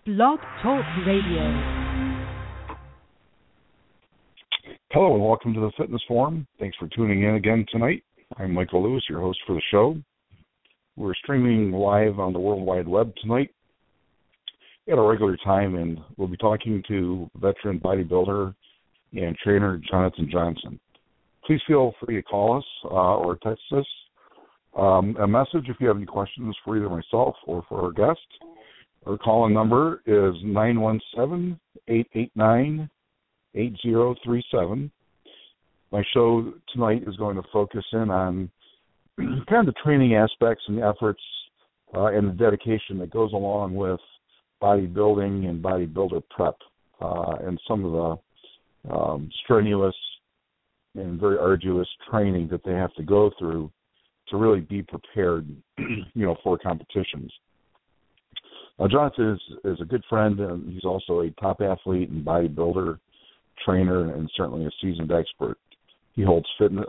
Blog Talk Radio. Hello and welcome to the Fitness Forum. Thanks for tuning in again tonight. I'm Michael Lewis, your host for the show. We're streaming live on the World Wide Web tonight at a regular time, and we'll be talking to veteran bodybuilder and trainer Jonathan Johnson. Please feel free to call us or text us a message if you have any questions for either myself or for our guest. Our call-in number is 917-889-8037. My show tonight is going to focus in on kind of the training aspects and the efforts and the dedication that goes along with bodybuilding and bodybuilder prep and some of the strenuous and very arduous training that they have to go through to really be prepared, for competitions. Jonathan is a good friend, and he's also a top athlete and bodybuilder, trainer, and certainly a seasoned expert. He holds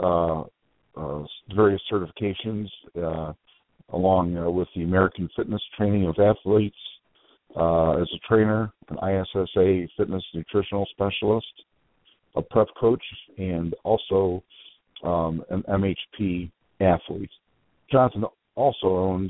various certifications along with the American Fitness Training of Athletes as a trainer, an ISSA fitness nutritional specialist, a prep coach, and also an MHP athlete. Jonathan also owns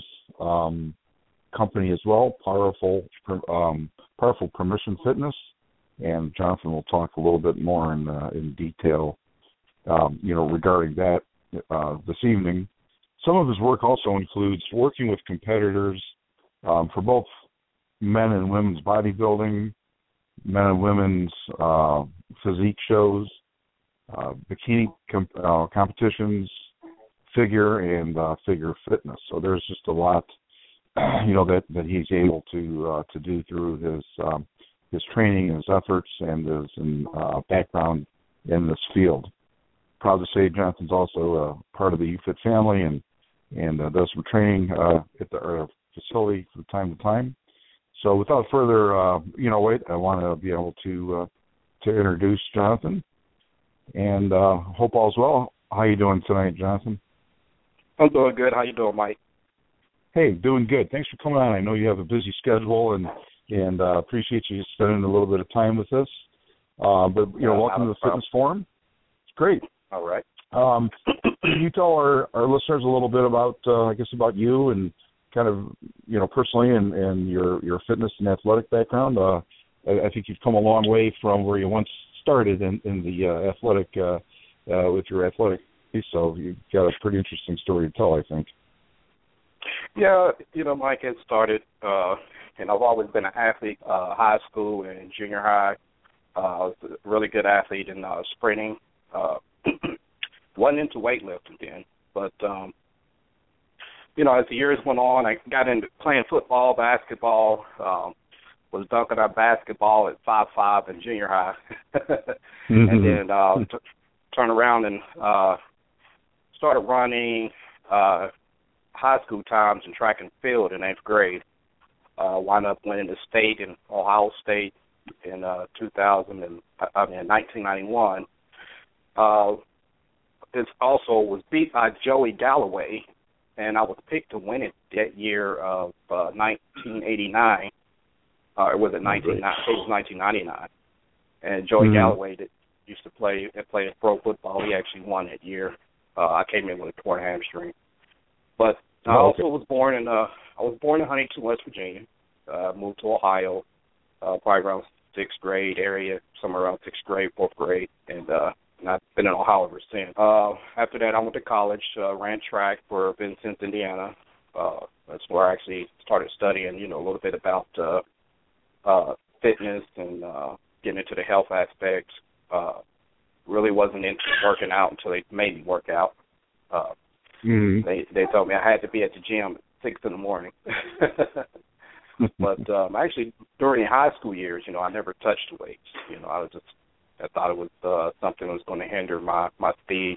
company as well, Powerful Permission Fitness, and Jonathan will talk a little bit more in detail, regarding that this evening. Some of his work also includes working with competitors for both men and women's bodybuilding, men and women's physique shows, bikini competitions, figure and figure fitness. So there's just a lot, that he's able to do through his training, his efforts, and his background in this field. Proud to say Jonathan's also part of the UFIT family and does some training at the facility from time to time. So without further wait, I want to be able to introduce Jonathan, and hope all's well. How you doing tonight, Jonathan? I'm doing good. How you doing, Mike? Hey, doing good. Thanks for coming on. I know you have a busy schedule, and appreciate you spending a little bit of time with us. Welcome to the Fitness Forum. It's great. All right. Can you tell our listeners a little bit about you and kind of, personally and your fitness and athletic background? I think you've come a long way from where you once started in the athletic, with your athletic piece, so you've got a pretty interesting story to tell, I think. Yeah, Mike, it started, and I've always been an athlete, high school and junior high. I was a really good athlete in sprinting. Wasn't into weightlifting then, but, as the years went on, I got into playing football, basketball, was dunking on basketball at 5'5" in junior high. And then turned around and started running high school times in track and field in 8th grade. Wound up winning the state in Ohio State in 1991. This also was beat by Joey Galloway, and I was picked to win it that year of 1989. Or was it 1999? And Joey Galloway that used to play pro football, he actually won that year. I came in with a torn hamstring. But I also was born in Huntington, West Virginia. Moved to Ohio, probably around 6th grade area, somewhere around 6th grade, 4th grade, and I've been in Ohio ever since. After that, I went to college, ran track for Vincennes, Indiana. That's where I actually started studying, a little bit about fitness and getting into the health aspects. Really wasn't into working out until they made me work out. They told me I had to be at the gym at 6 in the morning. But actually, during high school years, I never touched weights. I thought it was something that was going to hinder my speed.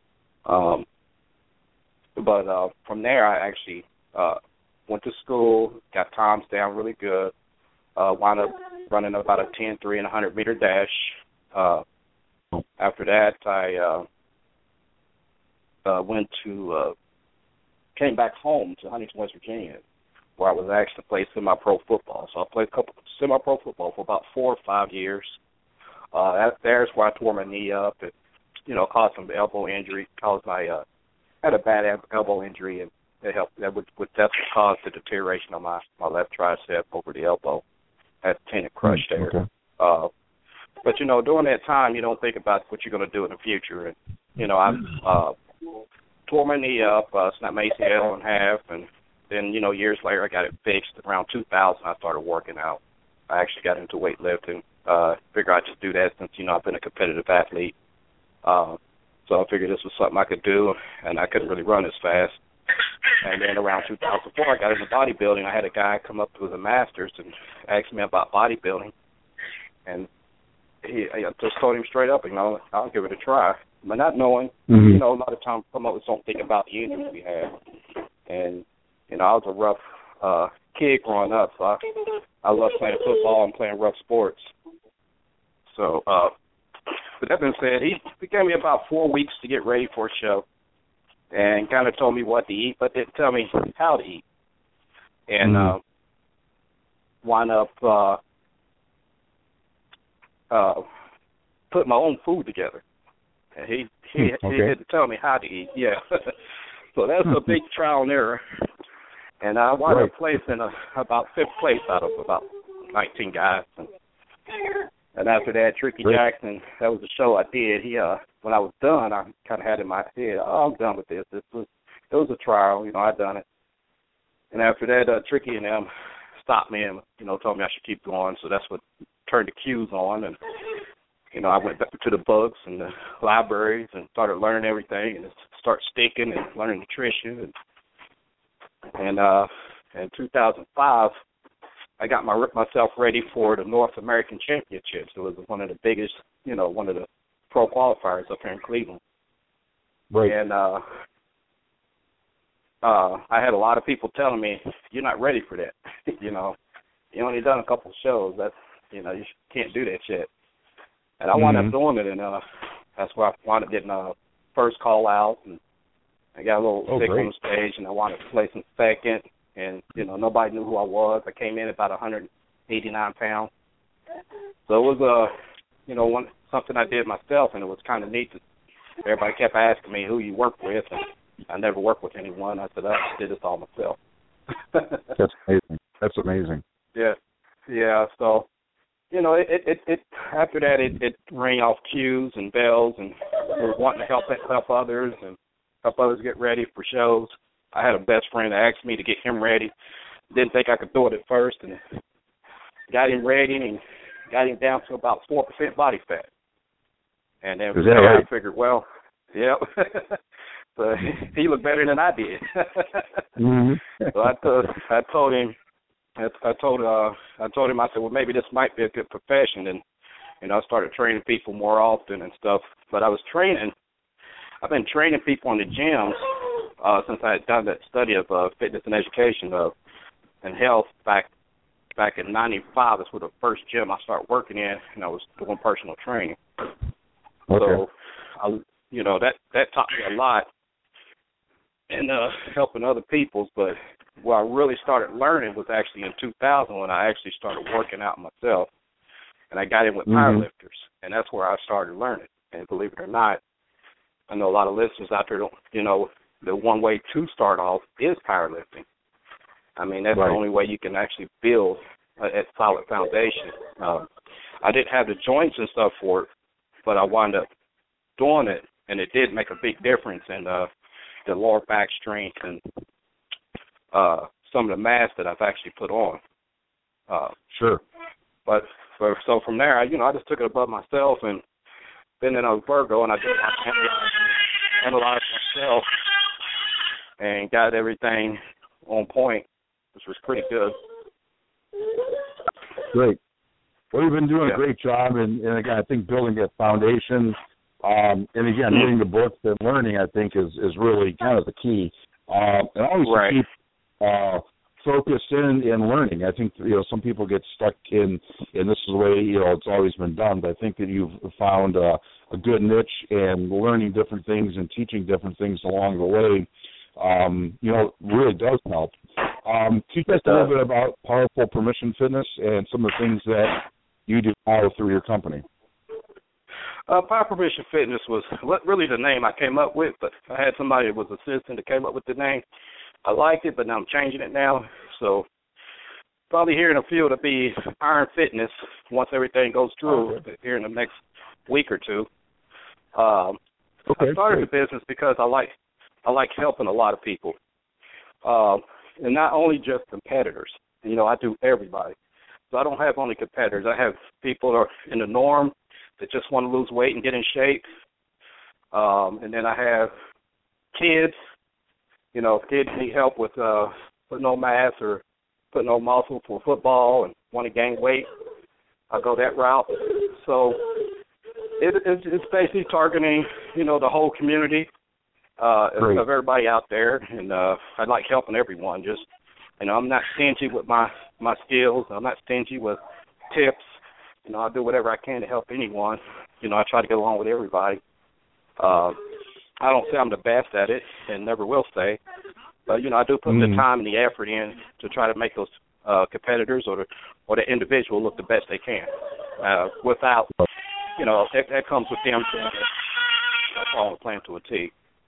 But from there, I actually went to school, got times down really good, wound up running about a 10-3 and 100-meter dash. After that, I came back home to Huntington, West Virginia, where I was actually playing semi-pro football. So I played a couple semi-pro football for about 4 or 5 years. There's where I tore my knee up and, caused some elbow injury. Had a bad elbow injury, and it helped. That would definitely cause the deterioration of my left tricep over the elbow. I had a tendon crush there. Okay. But, during that time, you don't think about what you're going to do in the future. And, I tore my knee up, snapped my ACL in half, and then, years later I got it fixed. Around 2000, I started working out. I actually got into weightlifting. Figured I'd just do that since, I've been a competitive athlete. So I figured this was something I could do, and I couldn't really run as fast. And then around 2004, I got into bodybuilding. I had a guy come up with a master's and asked me about bodybuilding. And I just told him straight up, I'll give it a try. But not knowing, a lot of times promoters don't think about the injuries we have. And, I was a rough kid growing up, so I loved playing football and playing rough sports. So, with that being said, he gave me about 4 weeks to get ready for a show and kind of told me what to eat, but didn't tell me how to eat. And wound up putting my own food together. And he had to tell me how to eat. Yeah. So that's a big trial and error. And I wound up placing about 5th place out of about 19 guys. And after that, Tricky Jackson, that was the show I did. When I was done, I kind of had in my head, I'm done with this. It was a trial, I'd done it. And after that, Tricky and them stopped me and, told me I should keep going. So that's what turned the cues on. And, I went back to the books and the libraries and started learning everything and start sticking and learning nutrition. And in 2005, I got myself ready for the North American Championships. It was one of the biggest, one of the pro qualifiers up here in Cleveland. Right. And I had a lot of people telling me, you're not ready for that. You only done a couple of shows. That's, you can't do that shit. And I wound up doing it, and that's where I wound up getting first call out. And I got a little sick on the stage, and I wound up placing second. And, nobody knew who I was. I came in about 189 pounds. So it was, something I did myself, and it was kind of neat. Everybody kept asking me who you work with, and I never worked with anyone. I said, I did this all myself. That's amazing. Yeah. Yeah, so, it after that, it rang off cues and bells, and we were wanting to help others and help others get ready for shows. I had a best friend that asked me to get him ready. Didn't think I could do it at first, and got him ready and got him down to about 4% body fat. And then I figured, well, yeah. So he looked better than I did. So I told him, I said, well, maybe this might be a good profession. And, I started training people more often and stuff. But I've been training people in the gyms since I had done that study of fitness and education and health back in 95. That's the first gym I started working in, and I was doing personal training. Okay. So, that taught me a lot in helping other people. But where I really started learning was actually in 2000 when I actually started working out myself. And I got in with powerlifters, and that's where I started learning. And believe it or not, I know a lot of listeners out there don't, the one way to start off is powerlifting. I mean, that's the only way you can actually build a solid foundation. I didn't have the joints and stuff for it, but I wound up doing it, and it did make a big difference in the lower back strength and some of the mass that I've actually put on. Sure. But so from there, I just took it above myself, and then I was Virgo, and I just analyzed myself and got everything on point, which was pretty good. Great. Well, you've been doing a great job, and again, I think building that foundation, and again, reading the books and learning, I think, is really kind of the key. And always keep focused in learning. I think, some people get stuck in this is the way, it's always been done, but I think that you've found a good niche, and learning different things and teaching different things along the way, really does help. Teach us a little bit about Powerful Permission Fitness and some of the things that you do now through your company. Power Permission Fitness was really the name I came up with, but I had somebody that was assistant that came up with the name. I liked it, but now I'm changing it now. So probably here in a few it'll be Iron Fitness once everything goes through here in the next week or two. I started the business because I like helping a lot of people, and not only just competitors. You know, I do everybody. So I don't have only competitors. I have people that are in the norm that just want to lose weight and get in shape. And then I have kids. You know, if kids need help with putting on mass or putting on muscle for football and want to gain weight, I go that route. So it's basically targeting, you know, the whole community of everybody out there. And I like helping everyone. Just, you know, I'm not stingy with my skills. I'm not stingy with tips. You know, I do whatever I can to help anyone. You know, I try to get along with everybody. I don't say I'm the best at it and never will say, but, you know, I do put the time and the effort in to try to make those competitors or the individual look the best they can. Without, you know, that comes with them following the plan to a T.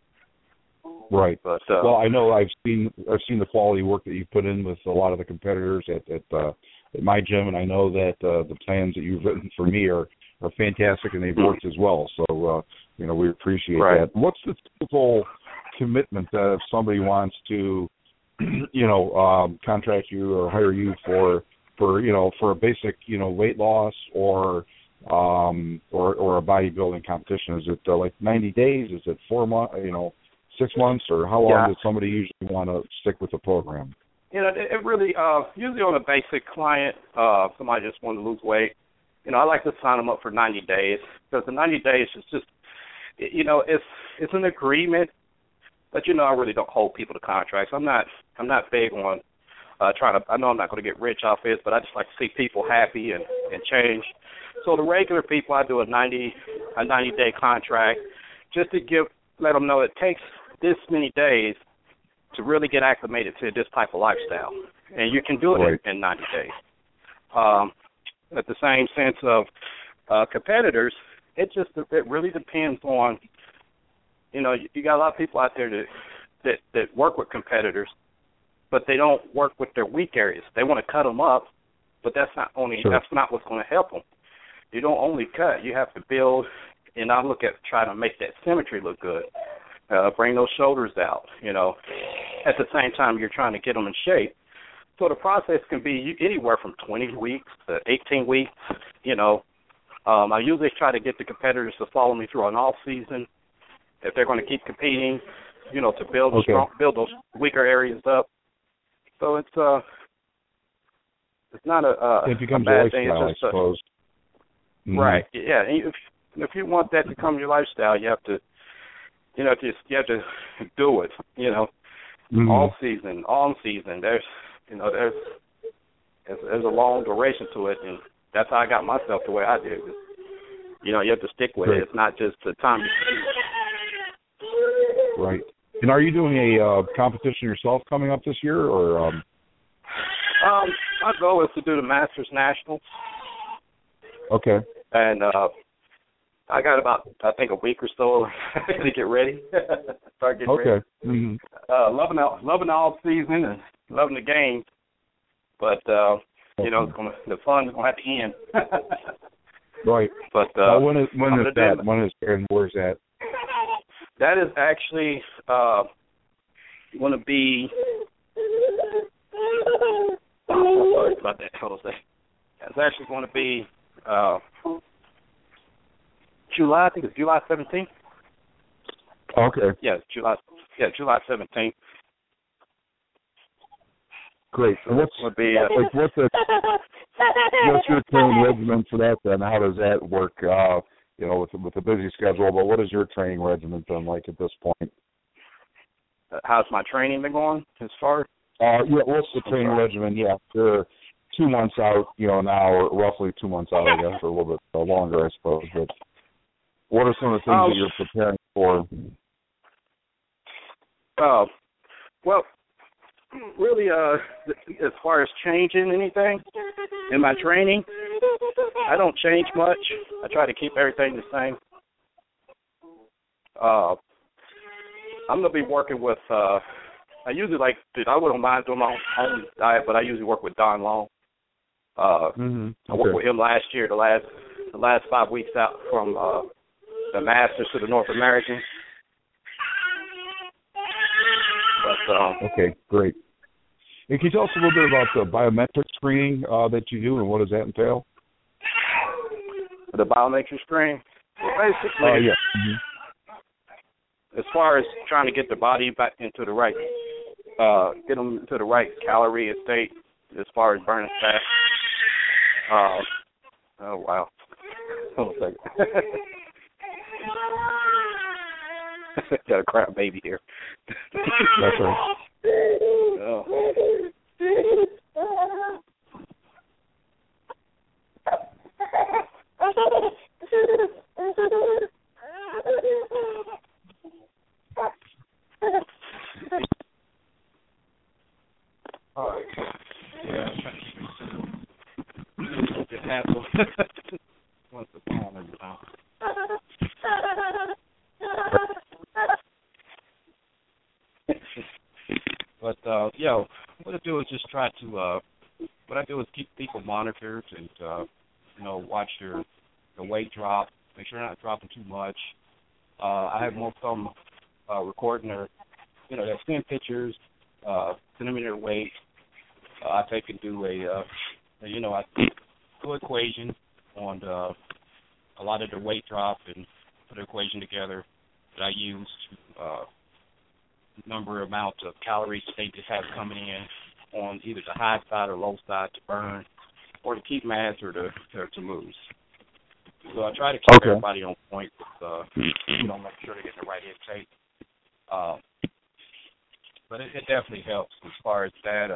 Right. But well, I know I've seen the quality work that you put in with a lot of the competitors at my gym, and I know that the plans that you've written for me are fantastic, and they've worked as well. So, you know, we appreciate that. What's the typical commitment that if somebody wants to, you know, contract you or hire you for you know, for a basic, you know, weight loss or a bodybuilding competition? Is it like 90 days? Is it 4 months? You know, 6 months, or how long does somebody usually want to stick with the program? You know, it really, usually on a basic client, somebody just wants to lose weight, you know, I like to sign them up for 90 days because the 90 days is just, you know, it's an agreement, but, you know, I really don't hold people to contracts. I'm not big on trying to, I know I'm not going to get rich off this, but I just like to see people happy and change. So the regular people, I do a 90-day contract just to let them know it takes this many days to really get acclimated to this type of lifestyle. And you can do it in 90 days. At the same sense of competitors, it really depends on, you know, you got a lot of people out there that work with competitors, but they don't work with their weak areas. They want to cut them up, but that's not what's going to help them. You don't only cut, you have to build, and I look at trying to make that symmetry look good. Bring those shoulders out, you know. At the same time, you're trying to get them in shape. So the process can be anywhere from 20 weeks to 18 weeks, you know. I usually try to get the competitors to follow me through an off season if they're going to keep competing, you know, to build build those weaker areas up. So it's not it becomes a bad a thing. lifestyle, It's just I suppose. Right. Yeah. If you want that to become your lifestyle, you have to, you know, you have to do it. You know, all season, on season. There's a long duration to it, and that's how I got myself the way I did. You know, you have to stick with it. It's not just the time. Right. And are you doing a competition yourself coming up this year, or? My goal is to do the Masters Nationals. Okay. And I got about, I think, a week or so to get ready. Start getting ready. Mm-hmm. Loving the off season and loving the game, but you know, the fun is gonna have to end. Right. But when is that? When is and where's that? That is actually going to be. Sorry about that. Hold on a second. It's actually going to be July. I think it's July 17th. Okay. Yeah, July 17th. Great. And what's your training regimen for that then? How does that work? You know, with a busy schedule, but what is your training regimen been like at this point? How's my training been going as far? Yeah, what's the training regimen? Yeah, for 2 months out, you know, now, or roughly 2 months out, I guess, or a little bit longer, I suppose. But what are some of the things that you're preparing for? Well, really, as far as changing anything in my training, I don't change much. I try to keep everything the same. I'm gonna be working with. I usually I wouldn't mind doing my own diet, but I usually work with Don Long. Okay. I worked with him last year, the last 5 weeks out from the Masters to the North American. But, okay, great. And can you tell us a little bit about the biometric screening that you do, and what does that entail? The biometric screen, basically, as far as trying to get the body back into the right, get them into the right calorie state as far as burning fat. Oh wow! Hold on a second. Got a crap baby here. That's right. Oh. All right. Yeah, I'm trying to keep it hassle. Wants the phone every time. But what I do is just try to. What I do is keep people monitored and watch the weight drop. Make sure they're not dropping too much. I have most of them recording their, their skin pictures, centimeter weight. I take and do I do an equation on a lot of their weight drop and put an equation together that I use to amount of calories they just have coming in on either the high side or low side to burn, or to keep mass or to lose. So I try to keep everybody on point with, make sure they get the right intake. But it definitely helps as far as that.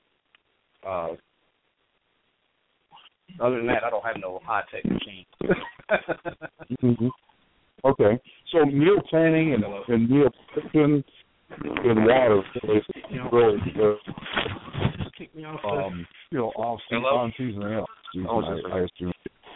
Other than that, I don't have no high-tech machine. Mm-hmm. Okay. So meal planning and meal preparation in water is really good. Kick me off. Off season, on season and off season. I assume.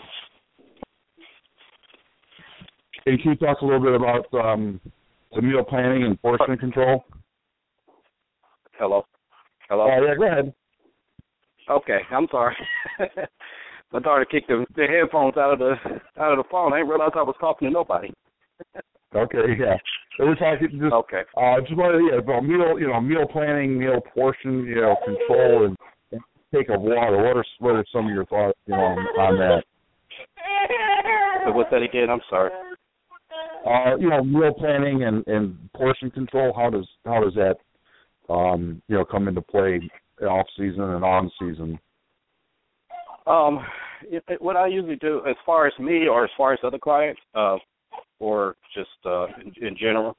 Can you talk a little bit about the meal planning and portion control? Hello. Yeah, go ahead. Okay, I'm sorry. My daughter kicked the headphones out of the phone. I didn't realize I was talking to nobody. Okay, yeah. So we're talking just okay. Just wanted about meal planning, meal portion, control, and intake of water. What are some of your thoughts on that? So what's that again? I'm sorry. Meal planning and portion control. How does that come into play off season and on season? What I usually do, as far as me or as far as other clients, or just in general,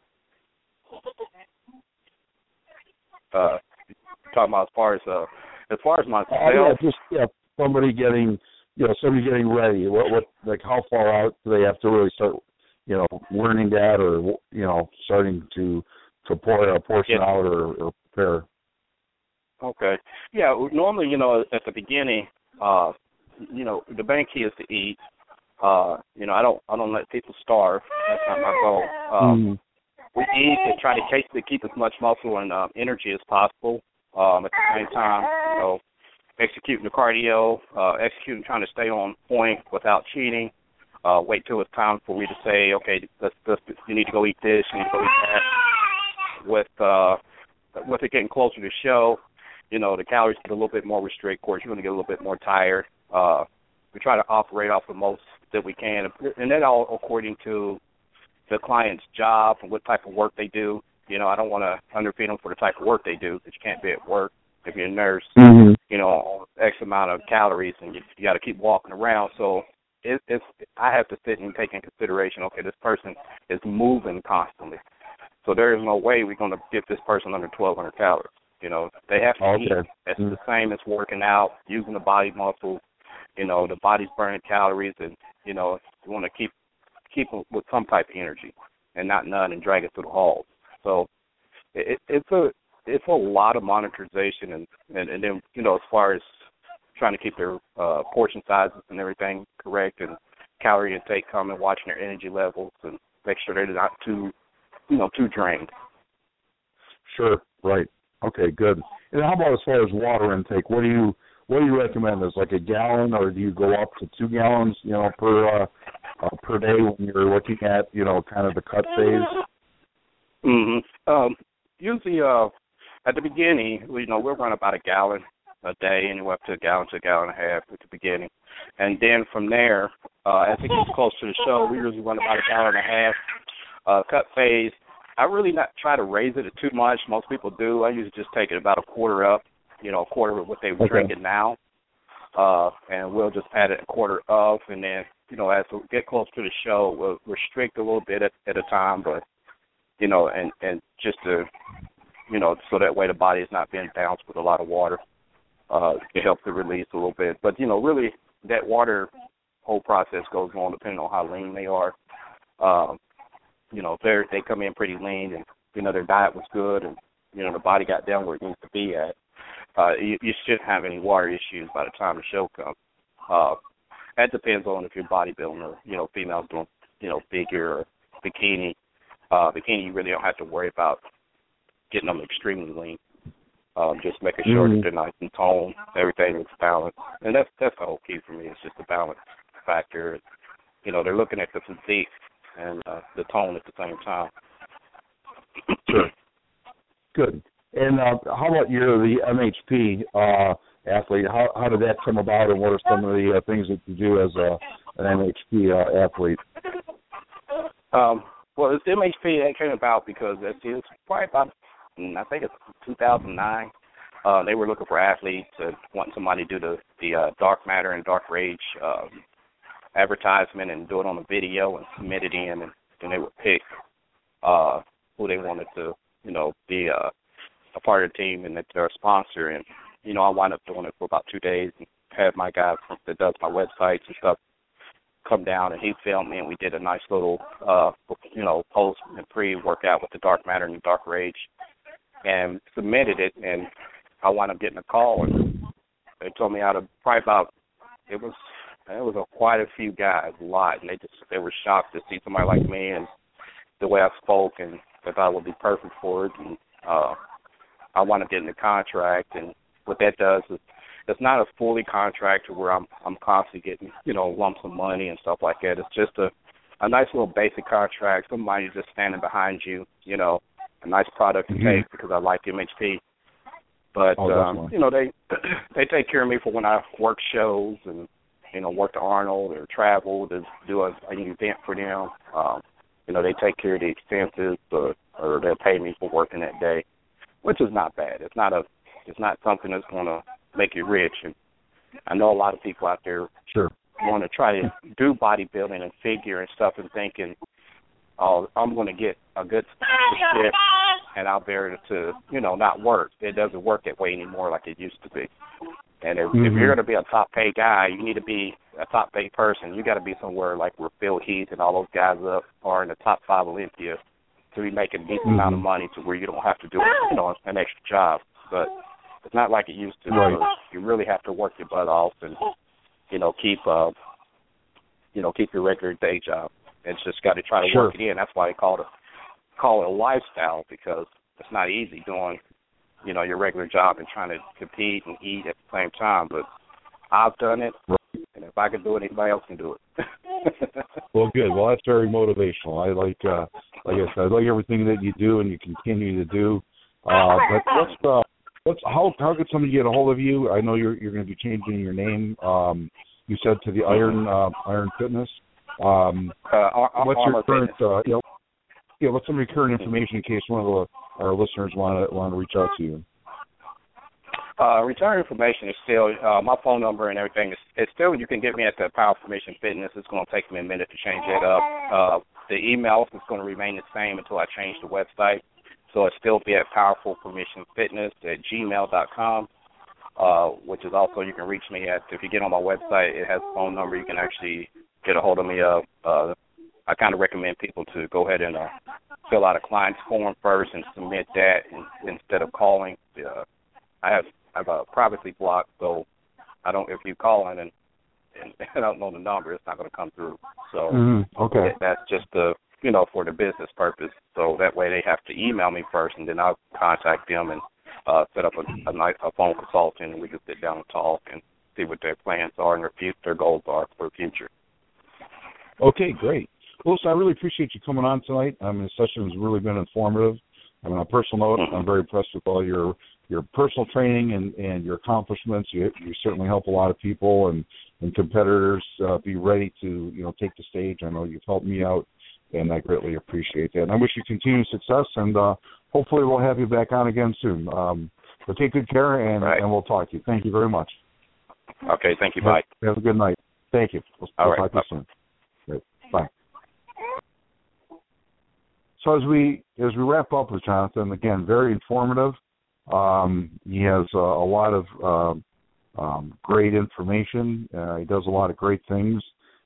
talking about as far as myself. Somebody getting ready. What how far out do they have to really start, learning that, or starting to pour a portion out or prepare? Okay. Yeah. Normally, at the beginning, the main key is to eat. I don't let people starve. That's not my goal. We eat and try to keep as much muscle and energy as possible. At the same time, executing the cardio, trying to stay on point without cheating. Wait till it's time for me to say, okay, you need to go eat this, you need to go eat that. With it getting closer to show, the calories get a little bit more restricted. Of course, you're going to get a little bit more tired. We try to operate off the most that we can, and that all according to the client's job and what type of work they do. I don't want to underfeed them for the type of work they do, because you can't be at work if you're a nurse, on X amount of calories, and you got to keep walking around. So I have to sit and take in consideration, okay, this person is moving constantly. So there is no way we're going to get this person under 1,200 calories. They have to eat. It's the same as working out, using the body muscle. The body's burning calories, and, you want to keep them with some type of energy and not none and drag it through the halls. So it's it's a lot of monitorization and then, you know, as far as trying to keep their portion sizes and everything correct and calorie intake coming, watching their energy levels and make sure they're not too drained. Sure, right. Okay, good. And how about as far as water intake? What do you recommend? Is like a gallon, or do you go up to 2 gallons, you know, per day when you're looking at, you know, kind of the cut phase? Usually, at the beginning, you know, we'll run about a gallon a day, anywhere up to a gallon and a half at the beginning, and then from there, as it gets close to the show, we usually run about a gallon and a half. Cut phase, I really not try to raise it too much. Most people do. I usually just take it about a quarter up, you know, a quarter of what they were drinking now, and we'll just add it a quarter of, and then, you know, as we get close to the show, we'll restrict a little bit at a time, but, you know, and just to, you know, so that way the body is not being bounced with a lot of water. It helps to release a little bit. But, you know, really that water whole process goes on depending on how lean they are. You know, if they come in pretty lean and, you know, their diet was good and, you know, the body got down where it needs to be at, you shouldn't have any water issues by the time the show comes. That depends on if you're bodybuilding or, you know, females doing, you know, figure or bikini. Bikini, you really don't have to worry about getting them extremely lean. Just making sure that they're nice and toned, everything looks balanced. And that's the whole key for me. It's just the balance factor. You know, they're looking at the physique and the tone at the same time. Sure. Good. And how about the MHP athlete? How did that come about, and what are some of the things that you do as an MHP athlete? Well, this MHP that came about because it's probably about, I think it's 2009. They were looking for athletes and wanting somebody to do the dark matter and dark rage advertisement and do it on a video and submit it in, and then they would pick who they wanted to, you know, be a part of the team and that they're a sponsor. And, you know, I wound up doing it for about 2 days and had my guy that does my websites and stuff come down, and he filmed me, and we did a nice little, you know, post and pre-workout with the dark matter and the dark rage, and submitted it, and I wound up getting a call, and they told me out of probably about, it was quite a few guys, a lot, and they were shocked to see somebody like me and the way I spoke, and they thought I would be perfect for it, and I wound up getting the contract, and what that does is it's not a fully contract where I'm constantly getting, you know, lumps of money and stuff like that. It's just a nice little basic contract, somebody just standing behind you, you know, a nice product to take because I like MHP. But, you know, they take care of me for when I work shows and, you know, work to Arnold or travel to do an event for them. You know, they take care of the expenses or they'll pay me for working that day, which is not bad. It's not something that's going to make you rich. And I know a lot of people out there want to try to do bodybuilding and figure and stuff and thinking, oh, I'm going to get a good ship and I'll be able to, you know, not work. It doesn't work that way anymore like it used to be. And if you're going to be a top paid guy, you need to be a top paid person. You got to be somewhere like where Phil Heath and all those guys up are in the top 5 Olympia to be making a decent amount of money to where you don't have to do, you know, an extra job. But it's not like it used to. Right. You really have to work your butt off and, you know, keep your regular day job. It's just got to try to work it in. That's why they call it a lifestyle, because it's not easy doing, you know, your regular job and trying to compete and eat at the same time. But I've done it, and if I can do it, anybody else can do it. Well, good. Well, that's very motivational. I like I said, I like everything that you do and you continue to do. But how could somebody get a hold of you? I know you're going to be changing your name. You said to the Iron Fitness. What's your current? What's some of your current information in case one of our listeners want to reach out to you? Return information is still my phone number and everything. It's still, you can get me at the Powerful Mission Fitness. It's going to take me a minute to change that up. The email is going to remain the same until I change the website. So it'll still be at powerfulpermissionfitness@gmail.com, which is also, you can reach me at, if you get on my website, it has a phone number you can actually get a hold of me of. I kind of recommend people to go ahead and fill out a client's form first and submit that instead of calling. I have a privacy block, so I don't. If you call in and I don't know the number, it's not going to come through. So okay, that's just for the business purpose. So that way they have to email me first, and then I'll contact them and set up a phone consulting, and we can sit down and talk and see what their plans are and their goals are for the future. Okay, great. Well, listen, I really appreciate you coming on tonight. The session has really been informative. On a personal note, I'm very impressed with all your personal training and your accomplishments. You certainly help a lot of people and competitors be ready to take the stage. I know you've helped me out, and I greatly appreciate that. And I wish you continued success, and hopefully we'll have you back on again soon. So take good care, and we'll talk to you. Thank you very much. Okay, thank you. Bye. Have a good night. Thank you. We'll talk to you soon. Great. Bye. So as we wrap up with Jonathan, again, very informative. He has a lot of great information. He does a lot of great things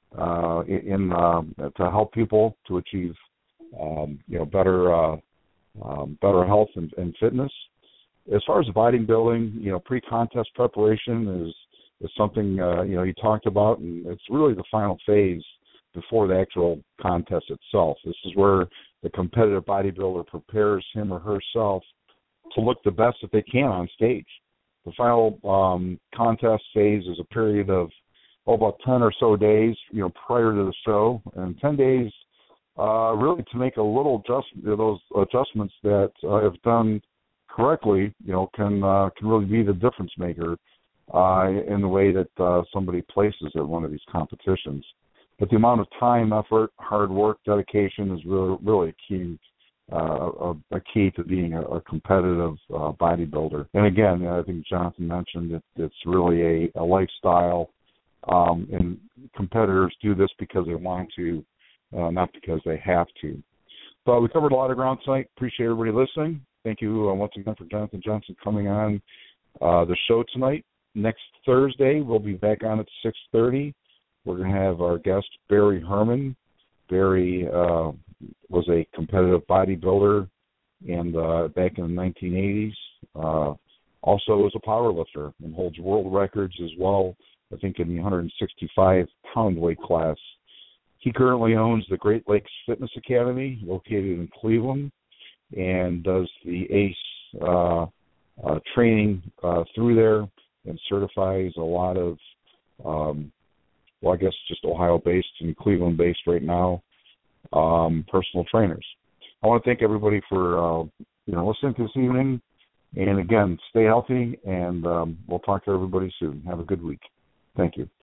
to help people to achieve better health and fitness. As far as bodybuilding, pre-contest preparation is something he talked about, and it's really the final phase before the actual contest itself. This is where the competitive bodybuilder prepares him or herself to look the best that they can on stage. The final contest phase is a period of about 10 or so days, prior to the show, and 10 days really to make a little those adjustments that, if done correctly, can really be the difference maker in the way that somebody places at one of these competitions. But the amount of time, effort, hard work, dedication is really a key. A key to being a competitive bodybuilder. And again, I think Jonathan mentioned that it's really a lifestyle, and competitors do this because they want to, not because they have to. So we covered a lot of ground tonight. Appreciate everybody listening. Thank you once again for Jonathan Johnson coming on the show tonight. Next Thursday, we'll be back on at 6:30. We're going to have our guest, Barry Herman. Barry was a competitive bodybuilder and back in the 1980s. Also was a power lifter and holds world records as well, I think in the 165-pound weight class. He currently owns the Great Lakes Fitness Academy located in Cleveland and does the ACE training through there and certifies a lot of, I guess just Ohio-based and Cleveland-based right now, personal trainers. I want to thank everybody for listening to this evening. And again, stay healthy, and we'll talk to everybody soon. Have a good week. Thank you.